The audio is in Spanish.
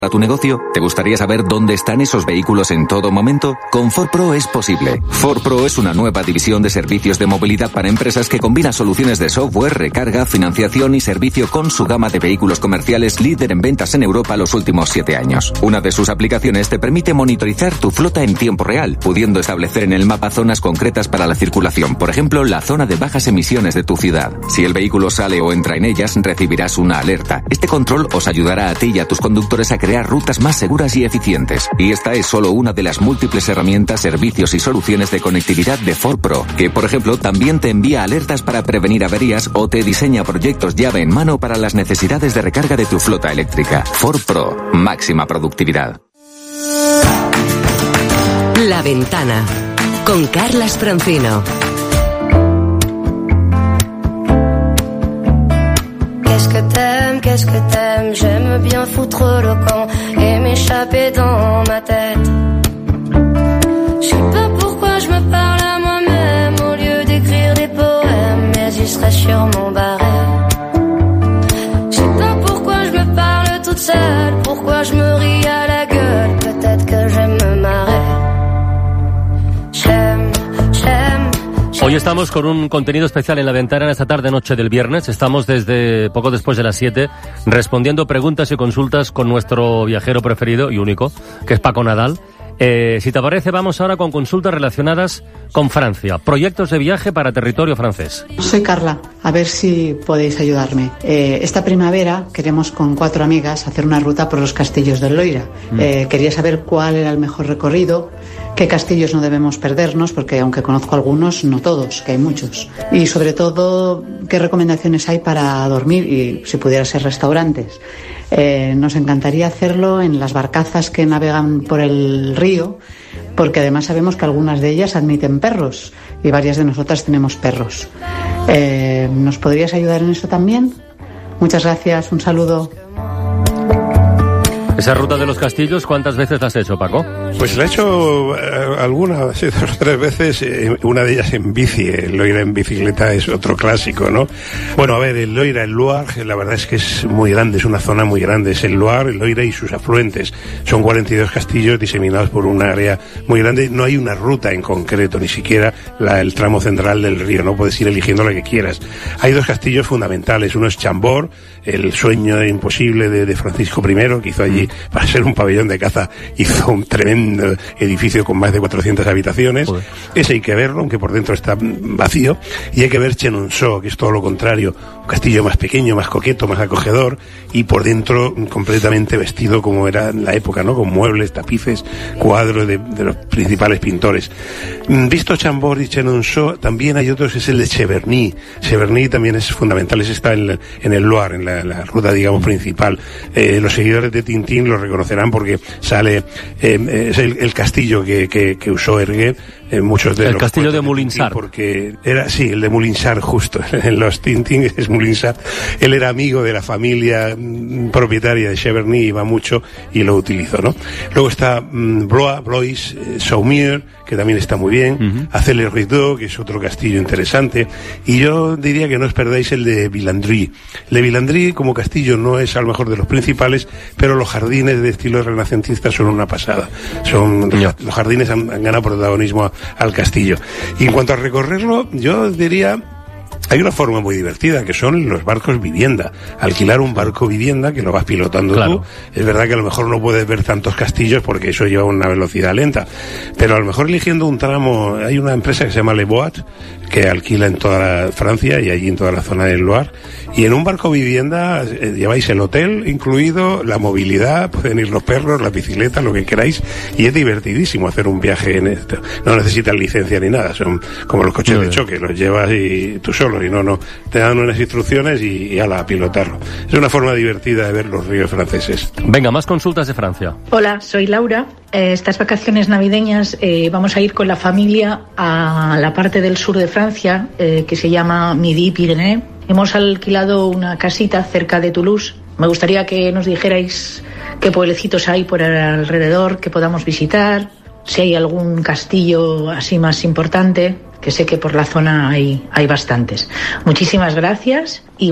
¿A tu negocio? ¿Te gustaría saber dónde están esos vehículos en todo momento? Con Ford Pro es posible. Ford Pro es una nueva división de servicios de movilidad para empresas que combina soluciones de software, recarga, financiación y servicio con su gama de vehículos comerciales líder en ventas en Europa los últimos 7 años. Una de sus aplicaciones te permite monitorizar tu flota en tiempo real, pudiendo establecer en el mapa zonas concretas para la circulación, por ejemplo, la zona de bajas emisiones de tu ciudad. Si el vehículo sale o entra en ellas, recibirás una alerta. Este control os ayudará a ti y a tus conductores a crear rutas más seguras y eficientes. Y esta es solo una de las múltiples herramientas, servicios y soluciones de conectividad de Ford Pro, que por ejemplo también te envía alertas para prevenir averías o te diseña proyectos llave en mano para las necesidades de recarga de tu flota eléctrica. Ford Pro, máxima productividad. La Ventana, con Carlas Francino. Qu'est-ce que t'aimes, j'aime bien foutre le camp et m'échapper dans ma tête. Je sais pas pourquoi je me parle à moi-même au lieu d'écrire des poèmes, mais ils seraient sur mon barème. Je sais pas pourquoi je me parle toute seule, pourquoi je me ris à la gueule, peut-être que j'aime me marrer. Hoy estamos con un contenido especial en La Ventana en esta tarde-noche del viernes. Estamos desde poco después de las 7 respondiendo preguntas y consultas con nuestro viajero preferido y único, que es Paco Nadal. Si te parece, vamos ahora con consultas relacionadas con Francia. Proyectos de viaje para territorio francés. Soy Carla, a ver si podéis ayudarme. Esta primavera queremos con 4 amigas hacer una ruta por los castillos del Loira. Quería saber cuál era el mejor recorrido, qué castillos no debemos perdernos, porque aunque conozco algunos, no todos, que hay muchos. Y sobre todo, qué recomendaciones hay para dormir y si pudiera ser restaurantes. Nos encantaría hacerlo en las barcazas que navegan por el río, porque además sabemos que algunas de ellas admiten perros y varias de nosotras tenemos perros. ¿Nos podrías ayudar en eso también? Muchas gracias, un saludo. Esa ruta de los castillos, ¿cuántas veces la has hecho, Paco? Pues la he hecho algunas, 2 o 3 veces, una de ellas en bici. El Loira en bicicleta es otro clásico, ¿no? Bueno, a ver, el Loira, el Loire, la verdad es que es muy grande, es una zona muy grande. Es el Loire, el Loira y sus afluentes. Son 42 castillos diseminados por un área muy grande. No hay una ruta en concreto, ni siquiera el tramo central del río, ¿no? Puedes ir eligiendo la que quieras. Hay 2 castillos fundamentales. Uno es Chambord, el sueño imposible de Francisco I, que hizo allí, para ser un pabellón de caza, hizo un tremendo edificio con más de 400 habitaciones. Joder. Ese hay que verlo, aunque por dentro está vacío. Y hay que ver Chenonceau, que es todo lo contrario, un castillo más pequeño, más coqueto, más acogedor, y por dentro completamente vestido como era en la época, ¿no? Con muebles, tapices, cuadros de los principales pintores. Visto Chambord y Chenonceau, también hay otros, es el de Cheverny. Cheverny también es fundamental, ese está en el Loire, en la ruta, digamos, principal. Los seguidores de Tintín lo reconocerán porque sale, es el castillo que usó Hergé, muchos de el los castillo de Moulinsart, porque era, sí, el de Moulinsart, justo en los Tintín es Moulinsart. Él era amigo de la familia propietaria de Cheverny, iba mucho y lo utilizó, ¿no? Luego está Blois, Saumur, que también está muy bien, Azay-le-Rideau, que es otro castillo interesante, y yo diría que no os perdáis el de Villandry. El de Villandry como castillo no es a lo mejor de los principales, pero los jardines de estilo renacentista son una pasada. Los jardines han ganado protagonismo al castillo. Y en cuanto a recorrerlo, yo diría, hay una forma muy divertida, que son los barcos vivienda. Alquilar un barco vivienda que lo vas pilotando tú. Es verdad que a lo mejor no puedes ver tantos castillos porque eso lleva una velocidad lenta, pero a lo mejor eligiendo un tramo, hay una empresa que se llama Le Boat, que alquila en toda Francia y allí en toda la zona del Loire, y en un barco vivienda lleváis el hotel incluido, la movilidad, pueden ir los perros, la bicicleta, lo que queráis, y es divertidísimo hacer un viaje en esto. No necesitas licencia ni nada, son como los coches de choque, los llevas y tú solo, y no, te dan unas instrucciones y a pilotarlo. Es una forma divertida de ver los ríos franceses. Venga, más consultas de Francia. Hola, soy Laura. Estas vacaciones navideñas vamos a ir con la familia a la parte del sur de Francia, que se llama Midi-Pyrénées. Hemos alquilado una casita cerca de Toulouse. Me gustaría que nos dijerais qué pueblecitos hay por alrededor que podamos visitar, si hay algún castillo así más importante, que sé que por la zona hay bastantes. Muchísimas gracias y